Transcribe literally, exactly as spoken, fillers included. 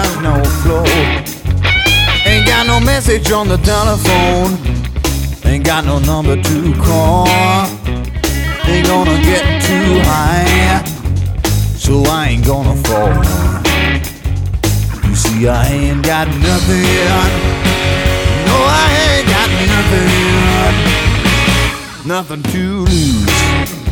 has no flow. Ain't got no message on the telephone. Ain't got no number to call. Ain't gonna get too high, so I ain't gonna fall. You see, I ain't got nothing. No, I ain't got nothing. Nothing to lose.